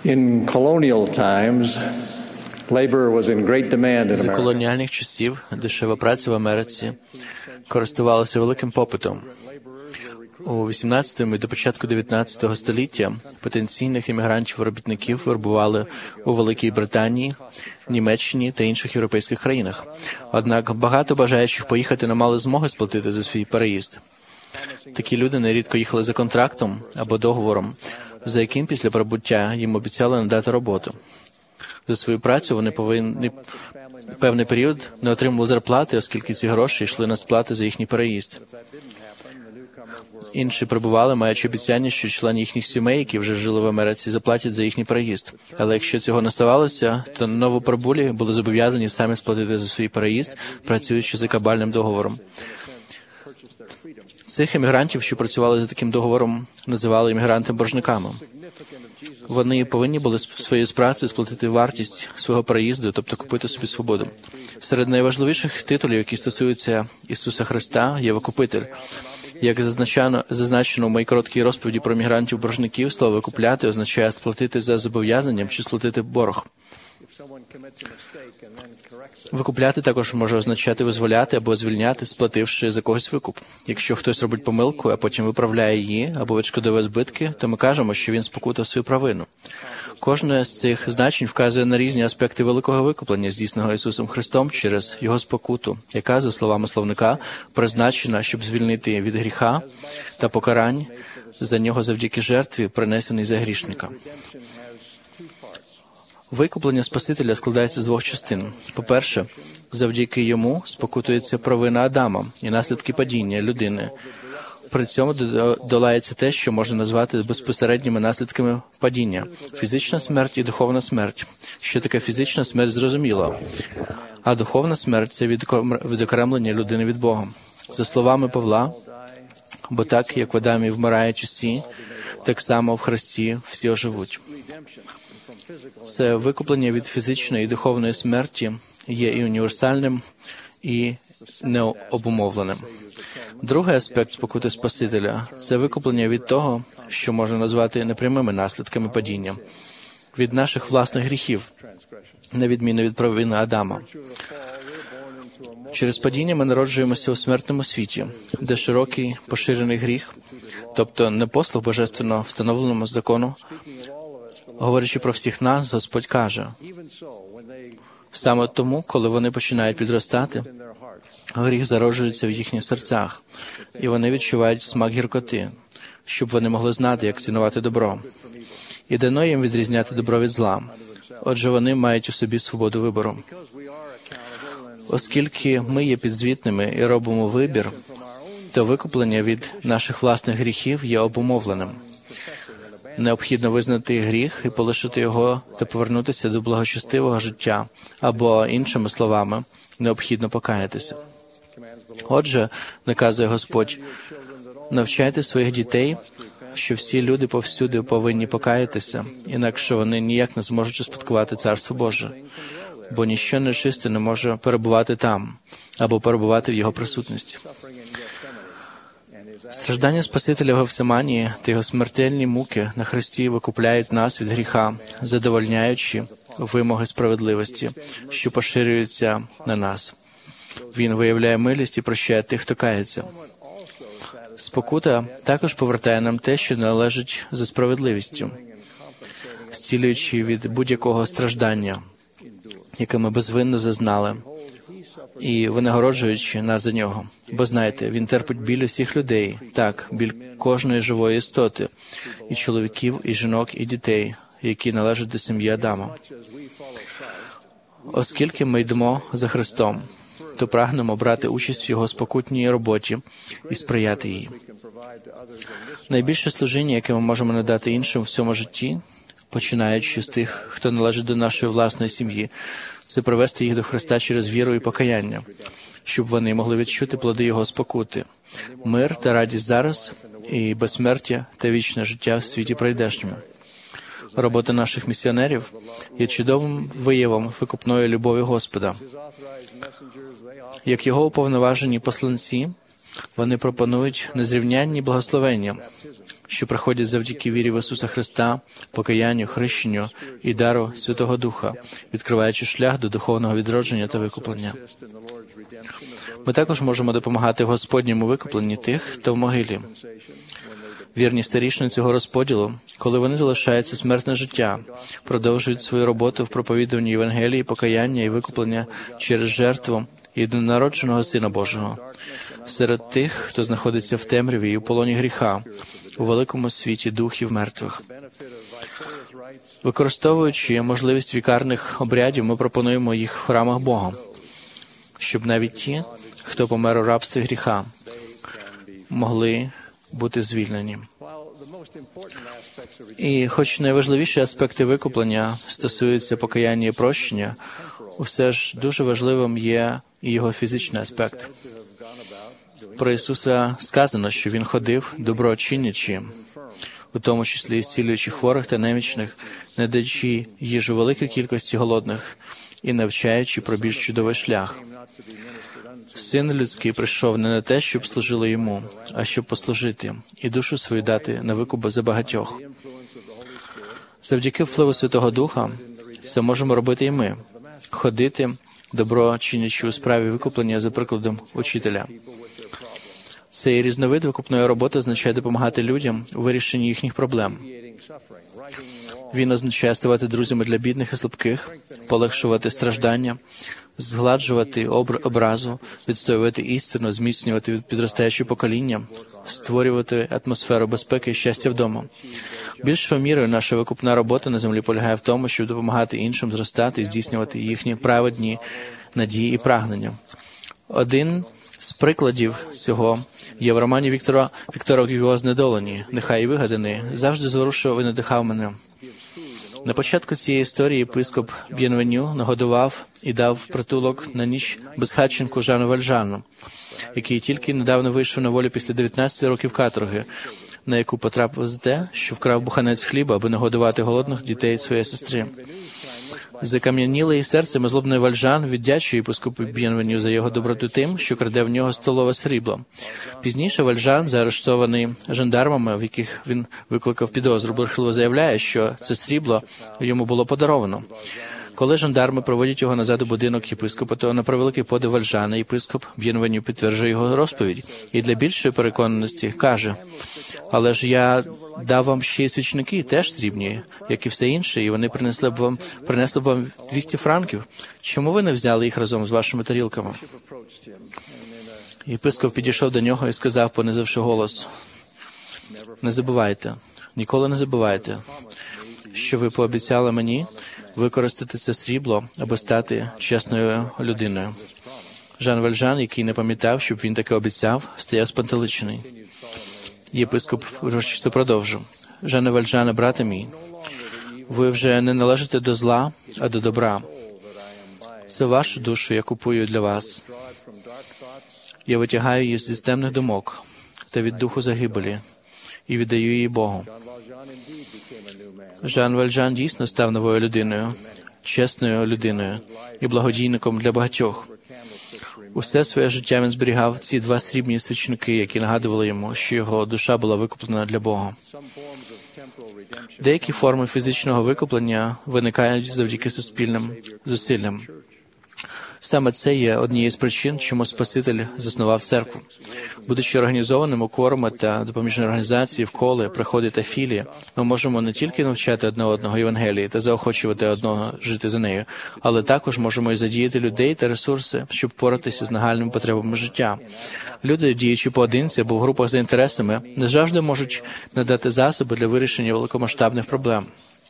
In colonial times, labor was in great demand in За America. колоніальних часів дешева праця в Америці користувалася великим попитом. У 18 і до початку 19 століття потенційних іммігрантів-робітників вербували у Великій Британії, Німеччині та інших європейських країнах. Однак багато бажаючих поїхати не мали змоги сплатити за свій переїзд. Такі люди нерідко їхали за контрактом або договором, за яким після прибуття їм обіцяли надати роботу. За свою працю вони повинні певний період не отримували зарплати, оскільки ці гроші йшли на сплати за їхній переїзд. Інші прибували, маючи обіцяння, що члени їхніх сімей, які вже жили в Америці, заплатять за їхній переїзд. Але якщо цього не ставалося, то новоприбулі були зобов'язані самі сплатити за свій переїзд, працюючи за кабальним договором. Цих емігрантів, що працювали за таким договором, називали емігранти-боржниками. Вони повинні були своєю працею сплатити вартість свого переїзду, тобто купити собі свободу. Серед найважливіших титулів, які стосуються Ісуса Христа, є «викупитель». Як зазначено в моїй короткій розповіді про емігрантів-боржників, слово «викупляти» означає сплатити за зобов'язанням чи сплатити борг. Викупляти також може означати визволяти або звільняти, сплативши за когось викуп. Якщо хтось робить помилку, а потім виправляє її або відшкодовує збитки, то ми кажемо, що він спокутав свою провину. Кожне з цих значень вказує на різні аспекти великого викуплення, здійсненого Ісусом Христом через Його спокуту, яка, за словами словника, призначена, щоб звільнити від гріха та покарань за нього завдяки жертві, принесеній за грішника. Викуплення Спасителя складається з двох частин. По-перше, завдяки йому спокутується провина Адама і наслідки падіння людини. При цьому долається те, що можна назвати безпосередніми наслідками падіння – фізична смерть і духовна смерть. Що таке фізична смерть, зрозуміло. А духовна смерть – це відокремлення людини від Бога. За словами Павла, бо так, як в Адамі вмирають усі, так само в Христі всі оживуть. Це викуплення від фізичної і духовної смерті є і універсальним, і необумовленим. Другий аспект спокути Спасителя – це викуплення від того, що можна назвати непрямими наслідками падіння, від наших власних гріхів, на відміну від провини Адама. Через падіння ми народжуємося у смертному світі, де широкий поширений гріх, тобто не послуг божественно встановленому закону. Говорячи про всіх нас, Господь каже, саме тому, коли вони починають підростати, гріх зароджується в їхніх серцях, і вони відчувають смак гіркоти, щоб вони могли знати, як цінувати добро. І дано їм відрізняти добро від зла. Отже, вони мають у собі свободу вибору. Оскільки ми є підзвітними і робимо вибір, то викуплення від наших власних гріхів є обумовленим. Необхідно визнати гріх і полишити його та повернутися до благочестивого життя, або, іншими словами, необхідно покаятися. Отже, наказує Господь, навчайте своїх дітей, що всі люди повсюди повинні покаятися, інакше вони ніяк не зможуть успадкувати Царство Боже, бо ніщо нечисте не може перебувати там, або перебувати в Його присутності. Страждання Спасителя в Гефсиманії та Його смертельні муки на Христі викупляють нас від гріха, задовольняючи вимоги справедливості, що поширюються на нас. Він виявляє милість і прощає тих, хто кається. Спокута також повертає нам те, що належить за справедливістю, зцілюючи від будь-якого страждання, яке ми безвинно зазнали, і винагороджуючи нас за нього. Бо знаєте, він терпить біль усіх людей, так, біль кожної живої істоти, і чоловіків, і жінок, і дітей, які належать до сім'ї Адама. Оскільки ми йдемо за Христом, то прагнемо брати участь в Його спокутній роботі і сприяти їй. Найбільше служіння, яке ми можемо надати іншим в цьому житті, починаючи з тих, хто належить до нашої власної сім'ї, це привести їх до Христа через віру і покаяння, щоб вони могли відчути плоди Його спокути, мир та радість зараз і безсмертя та вічне життя в світі прийдешньому. Робота наших місіонерів є чудовим виявом викупної любові Господа. Як Його уповноважені посланці, вони пропонують незрівнянні благословення, що приходять завдяки вірі в Ісуса Христа, покаянню, хрещенню і дару Святого Духа, відкриваючи шлях до духовного відродження та викуплення. Ми також можемо допомагати в Господньому викупленні тих, хто в могилі. Вірні старішини цього розподілу, коли вони залишаються смертне життя, продовжують свою роботу в проповідуванні Євангелії, покаяння і викуплення через жертву єдинонародженого Сина Божого. Серед тих, хто знаходиться в темряві і у полоні гріха, у великому світі духів мертвих. Використовуючи можливість вікарних обрядів, ми пропонуємо їх в храмах Бога, щоб навіть ті, хто помер у рабстві гріха, могли бути звільнені. І хоч найважливіші аспекти викуплення стосуються покаяння і прощення, усе ж дуже важливим є і його фізичний аспект. Про Ісуса сказано, що Він ходив, добро чинячи, у тому числі і зцілюючи хворих та немічних, не даючи їжу великій кількості голодних і навчаючи про більш чудовий шлях. Син людський прийшов не на те, щоб служили йому, а щоб послужити і душу свою дати на викуп за багатьох. Завдяки впливу Святого Духа це можемо робити і ми. Ходити, добро чинячи у справі викуплення за прикладом учителя. Цей різновид викупної роботи означає допомагати людям у вирішенні їхніх проблем. Він означає ставати друзями для бідних і слабких, полегшувати страждання, згладжувати образу, відстоювати істину, зміцнювати підростаюче покоління, створювати атмосферу безпеки і щастя вдома. Більшою мірою наша викупна робота на землі полягає в тому, щоб допомагати іншим зростати і здійснювати їхні праведні надії і прагнення. Один з прикладів цього є в романі Віктора Гюго «Знедолені», нехай і вигаданий, завжди зворушував і надихав мене. На початку цієї історії єпископ Б'єнвеню нагодував і дав притулок на ніч безхатченку Жану Вальжану, який тільки недавно вийшов на волю після 19 років каторги, на яку потрапив за те, що вкрав буханець хліба, аби нагодувати голодних дітей своєї сестри. Закам'янілий серцем і злобний Вальжан віддячує єпископу Б'єнвеню за його доброту тим, що краде в нього столове срібло. Пізніше Вальжан, заарештований жандармами, в яких він викликав підозру, брехливо заявляє, що це срібло йому було подаровано. Коли жандарми проводять його назад у будинок єпископа, то на превеликий подив Вальжана єпископ Б'єнвеню підтверджує його розповідь і для більшої переконаності каже: «Але ж я дав вам ще й свічники, теж срібні, як і все інше, і вони принесли б вам 200 франків. Чому ви не взяли їх разом з вашими тарілками?» Єпископ підійшов до нього і сказав, понизивши голос: «Не забувайте, ніколи не забувайте, що ви пообіцяли мені використати це срібло, аби стати чесною людиною». Жан Вальжан, який не пам'ятав, щоб він таке обіцяв, стояв спантеличений. Єпископ урочисто продовжив: «Жане Вальжане, брате мій, ви вже не належите до зла, а до добра. Це вашу душу я купую для вас. Я витягаю її зі темних думок та від духу загибелі і віддаю її Богу». Жан Вальжан дійсно став новою людиною, чесною людиною і благодійником для багатьох. Усе своє життя він зберігав ці 2 срібні свічники, які нагадували йому, що його душа була викуплена для Бога. Деякі форми фізичного викуплення виникають завдяки суспільним зусиллям. Саме це є однією з причин, чому Спаситель заснував церкву. Будучи організованим у кворуми та допоміжні організації, вколи, приходи та філії, ми можемо не тільки навчати одне одного Євангелії та заохочувати одного жити за нею, але також можемо і задіяти людей та ресурси, щоб впоратися з нагальними потребами життя. Люди, діючи поодинці або в групах за інтересами, не завжди можуть надати засоби для вирішення великомасштабних проблем.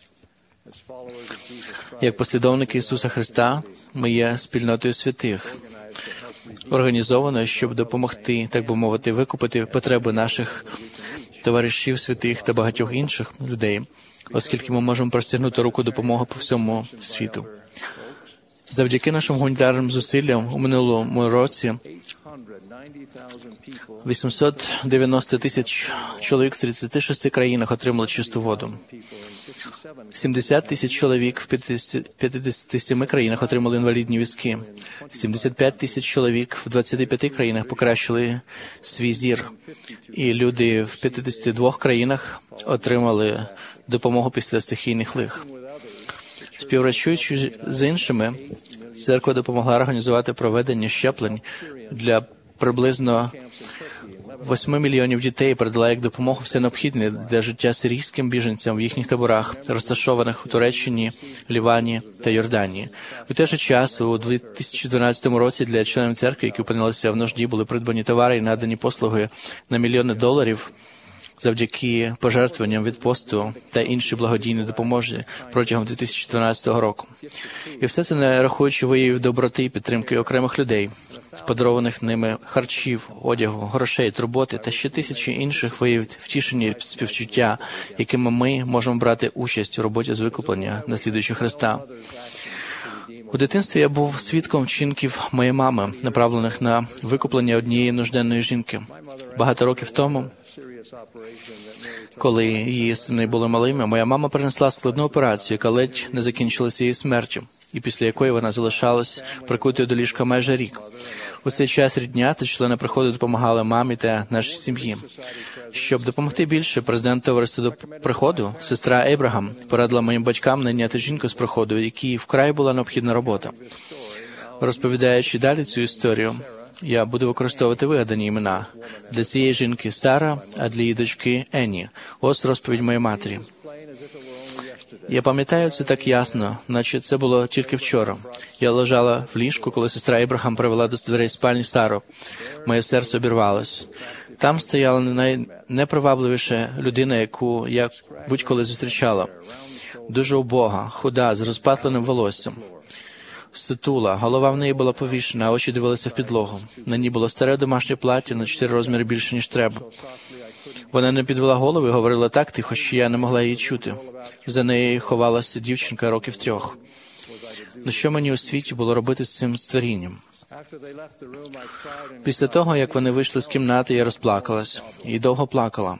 Як послідовники Ісуса Христа, ми є спільнотою святих, організованою, щоб допомогти, так би мовити, викупити потреби наших товаришів святих та багатьох інших людей, оскільки ми можемо простягнути руку допомоги по всьому світу. Завдяки нашим гуманітарним зусиллям у минулому році 890 тисяч чоловік в 36 країнах отримали чисту воду. 70 тисяч чоловік в 57 країнах отримали інвалідні візки. 75 тисяч чоловік в 25 країнах покращили свій зір. І люди в 52 країнах отримали допомогу після стихійних лих. Співпрацюючи з іншими, церква допомогла організувати проведення щеплень для приблизно 8 мільйонів дітей і передала як допомогу все необхідне для життя сирійським біженцям в їхніх таборах, розташованих у Туреччині, Лівані та Йорданії. У той же час, у 2012 році для членів церкви, які опинилися в нужді, були придбані товари і надані послуги на мільйони доларів завдяки пожертвуванням від посту та іншій благодійній допомозі протягом 2012 року. І все це не рахуючи виявів доброти і підтримки окремих людей, подарованих ними харчів, одягу, грошей, турботи та ще тисячі інших виявів втішення і співчуття, якими ми можемо брати участь у роботі з викуплення, наслідуючи Христа. У дитинстві я був свідком вчинків моєї мами, направлених на викуплення однієї нужденної жінки. Багато років тому, коли її сини були малими, моя мама перенесла складну операцію, яка ледь не закінчилася її смертю, і після якої вона залишалась прикутою до ліжка майже рік. У цей час рідня та члени приходу допомагали мамі та нашій сім'ї. Щоб допомогти більше, президент товариства до приходу, сестра Ейбрагам, порадила моїм батькам найняти жінку з приходу, якій вкрай була необхідна робота. Розповідаючи далі цю історію, я буду використовувати вигадані імена. Для цієї жінки Сара, а для її дочки Енні. Ось розповідь моєї матері. Я пам'ятаю це так ясно, наче це було тільки вчора. Я лежала в ліжку, коли сестра Ібрахам привела до дверей спальні Сару. Моє серце обірвалось. Там стояла найнепривабливіша людина, яку я будь-коли зустрічала. Дуже убога, худа, з розпатленим волоссям. Сутула, голова в неї була повішена, а очі дивилися в підлогу. На ній було старе домашнє плаття на 4 розміри більше, ніж треба. Вона не підвела голову і говорила так тихо, що я не могла її чути. За нею ховалася дівчинка років 3. Ну що мені у світі було робити з цим створінням? Після того, як вони вийшли з кімнати, я розплакалась. І довго плакала.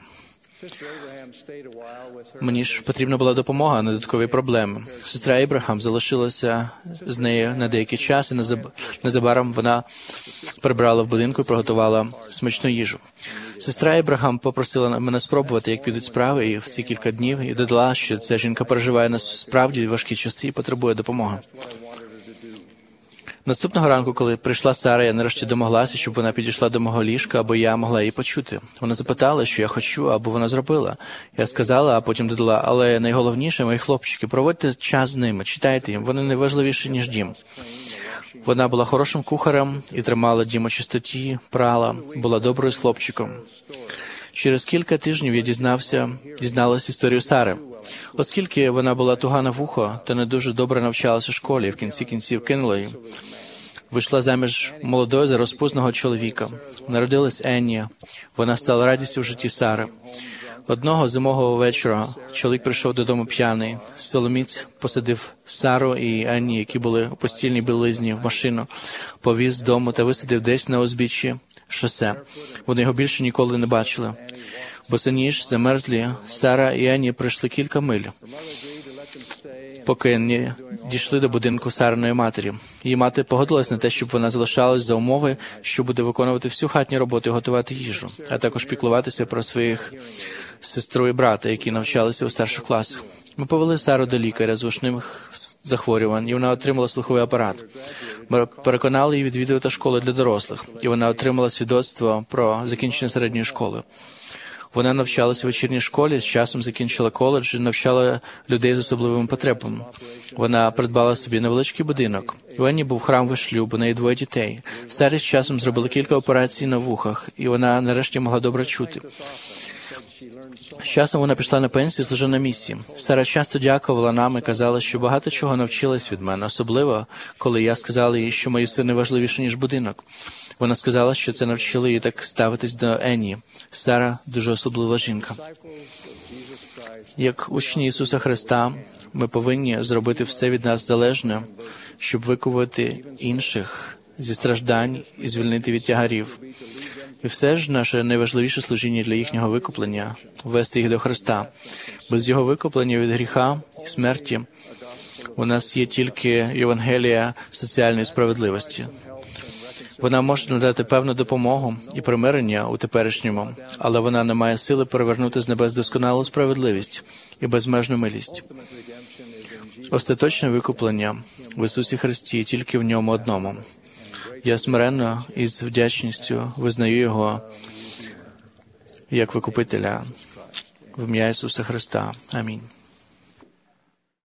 Мені ж потрібна була допомога, а не додаткові проблеми. Сестра Ібрахам залишилася з нею на деякий час, і незабаром вона прибрала в будинку і приготувала смачну їжу. Сестра Ібрахам попросила мене спробувати, як підуть справи, і всі кілька днів, і додала, що ця жінка переживає насправді важкі часи і потребує допомоги. Наступного ранку, коли прийшла Сара, я нарешті домоглася, щоб вона підійшла до мого ліжка, або я могла її почути. Вона запитала, що я хочу, або вона зробила. Я сказала, а потім додала, але найголовніше, мої хлопчики, проводьте час з ними, читайте їм, вони найважливіші, ніж дім. Вона була хорошим кухарем і тримала дім у чистоті, прала, була доброю з хлопчиком. Через кілька тижнів я дізналась історію Сари. Оскільки вона була туга на вухо та не дуже добре навчалася в школі, в кінці кінців кинула її. Вийшла заміж молодого за розпусного чоловіка. Народилась Енні. Вона стала радістю в житті Сари. Одного зимового вечора чоловік прийшов додому п'яний. Соломіць посадив Сару і Енні, які були у постільній білизні, в машину, повіз з дому та висадив десь на узбіччі шосе. Вони його більше ніколи не бачили. Босоніж, замерзлі, Сара і Енні пройшли кілька миль, поки не дійшли до будинку Сариної матері. Її мати погодилась на те, щоб вона залишалась за умови, що буде виконувати всю хатню роботу і готувати їжу, а також піклуватися про своїх сестру і брата, які навчалися у старших класах. Ми повели Сару до лікаря з вушних захворювань, і вона отримала слуховий апарат. Ми переконали її відвідувати школи для дорослих, і вона отримала свідоцтво про закінчення середньої школи. Вона навчалася в вечірній школі, з часом закінчила коледж і навчала людей з особливими потребами. Вона придбала собі невеличкий будинок. У Енні був храмовий шлюб, у неї 2 дітей. Сарі з часом зробили кілька операцій на вухах, і вона нарешті могла добре чути. З часом вона пішла на пенсію, служила на місії. Сара часто дякувала нам і казала, що багато чого навчилась від мене, особливо, коли я сказала їй, що мої сини важливіші, ніж будинок. Вона сказала, що це навчило її так ставитись до Енні. Сара – дуже особлива жінка. Як учні Ісуса Христа, ми повинні зробити все від нас залежне, щоб викувати інших зі страждань і звільнити від тягарів. І все ж наше найважливіше служіння для їхнього викуплення – вести їх до Христа. Без Його викуплення від гріха і смерті у нас є тільки Євангелія соціальної справедливості. Вона може надати певну допомогу і примирення у теперішньому, але вона не має сили перевернути з небес досконалу справедливість і безмежну милість. Остаточне викуплення в Ісусі Христі тільки в Ньому одному. Я смиренно і з вдячністю визнаю Його як Викупителя в ім'я Ісуса Христа. Амінь.